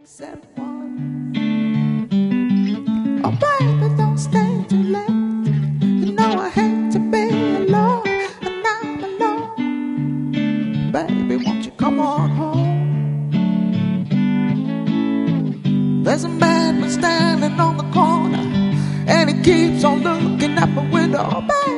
Said one. Oh, baby, don't stay too late. You know I hate to be alone, and I'm alone. Baby, won't you come on home? There's a man standing on the corner, and he keeps on looking out my window. Oh, baby.